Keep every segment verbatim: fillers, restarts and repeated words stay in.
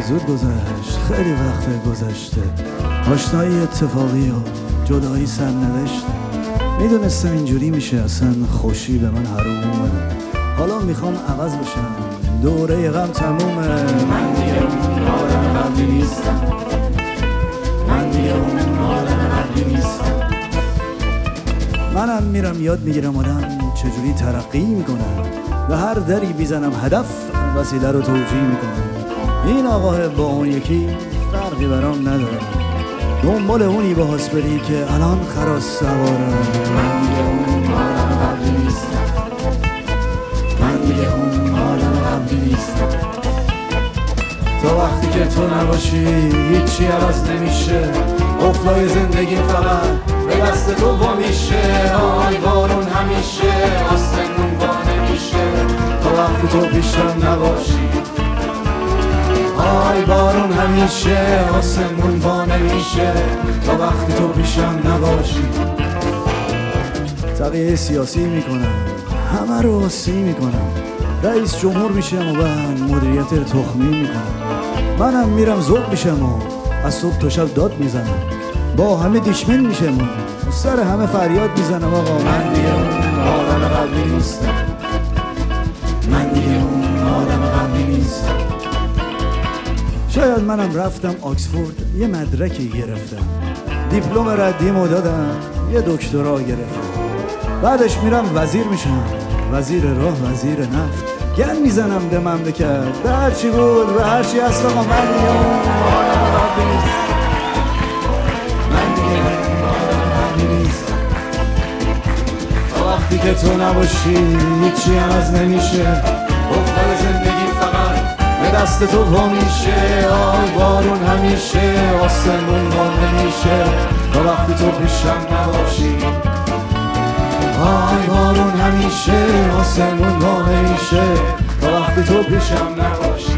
زود گذشت، خیلی وقت گذشته. آشنایی اتفاقی و جدایی سرنوشت. میدونستم اینجوری میشه، اصلا خوشی به من حرومه. حالا میخوام عوض بشم، دوره غم تمومه. من دیگه اون آدم قبلی نیستم، من دیگه اون آدم قبلی نیستم. منم میرم یاد میگیرم آدم چجوری ترقی میکنم. و هر دری بیزنم هدف وسیله رو توجیه میکنم. این آقاه با اون یکی فرقی برام نداره. دنبال اونی با هاسپری که الان خراس سواره. من دیگه اون آدم قبلی نیستم، من دیگه اون آدم قبلی نیستم. تا وقتی که تو نباشی هیچی عوض نمیشه. قفلای زندگی فقط به دست تو وا میشه. آی بارون همیشه آسمون وا نمیشه تا وقتی تو پیشم نباشی. آی بارون همیشه آسمون وا نمیشه تا وقتی تو پیشم نباشی. تغییر سیاسی میکنم، همه رو سی میکنم. رئیس جمهور میشم و بعد مدیریت تخمی میکنم. منم میرم ذوق میشم و از صبح تا شب داد میزنم. با همه دیشمن میشم و سر همه فریاد میزنم. آقا من دیگه اون آدم قبلی نیستم، من دیگه اون آدم قبلی نیستم. شاید منم رفتم آکسفورد یه مدرکی گرفتم، دیپلم ردیمو دادم یه دکترا گرفتم. بعدش میرم وزیر میشم، وزیر راه، وزیر نفت. گن میزنم به مملکت، به هرچی بود به هرچی هست. آقا من دیگه اون آدم قبلی نیستم، من دیگه اون آدم قبلی نیستم. تا وقتی که تو نباشی هیچی عوض نمیشه. افقای زندگی فقط به دست تو وا میشه. آی بارون همیشه آسمون وا نمیشه تا وقتی تو پیشم نباشی. آی بارون همیشه آسمون وا نمیشه تا وقتی تو پیشم نباشی.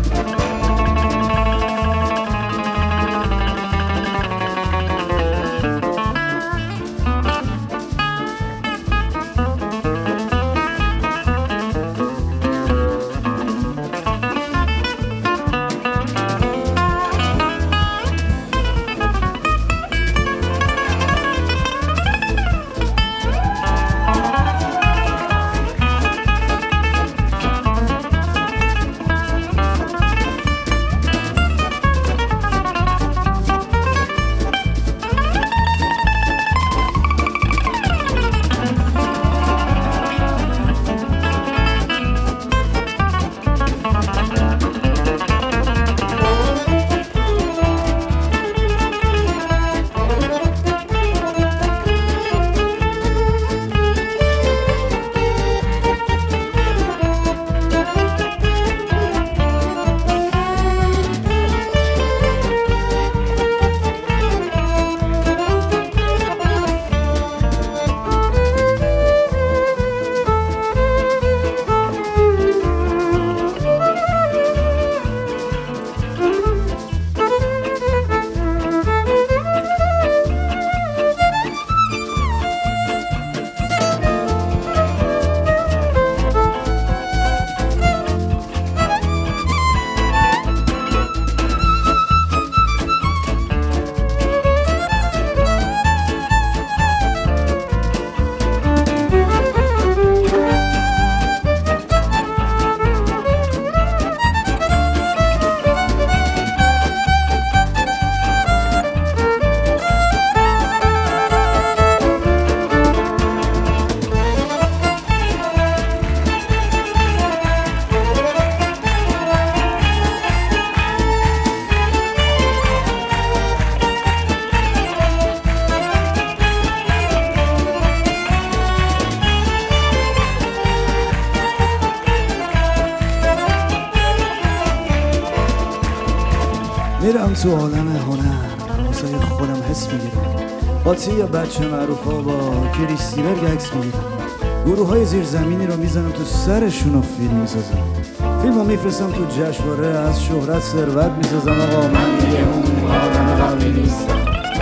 میرم تو عالم هنر، واسه خودم حس میگیرم. قاطی یا بچه معروفا با کریستی برگ عکس میگیرم. گروه های زیرزمینی رو میزنم تو سرشون و فیلم میسازم. فیلم رو میفرستم تو جشنواره، از شهرت ثروت میسازم. آقا من دیگه اون آدم قبلی نیستم،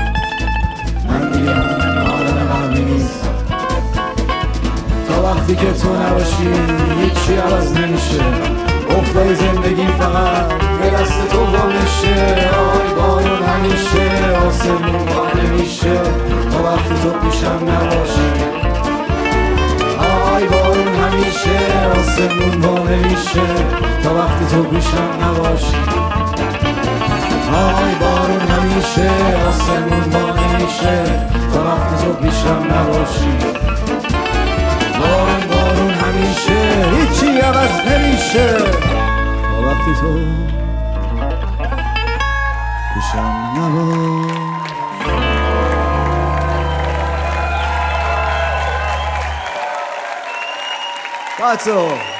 من دیگه اون آدم قبلی نیستم. تا وقتی که تو نباشی هیچی عوض نمیشه. قفلای زندگی فقط به دست تو وا میشه. آی بارون همیشه آسمون وا نمیشه تا وقتی تو پیشم نباشی. آی بارون همیشه آسمون وا نمیشه تا وقتی تو پیشم نباشی. آی بارون همیشه آسمون وا نمیشه تا وقتی تو پیشم نباشی. بارون بارون همیشه هیچی عوض نمیشه تا وقتی تو پیشم نباشی. That's all.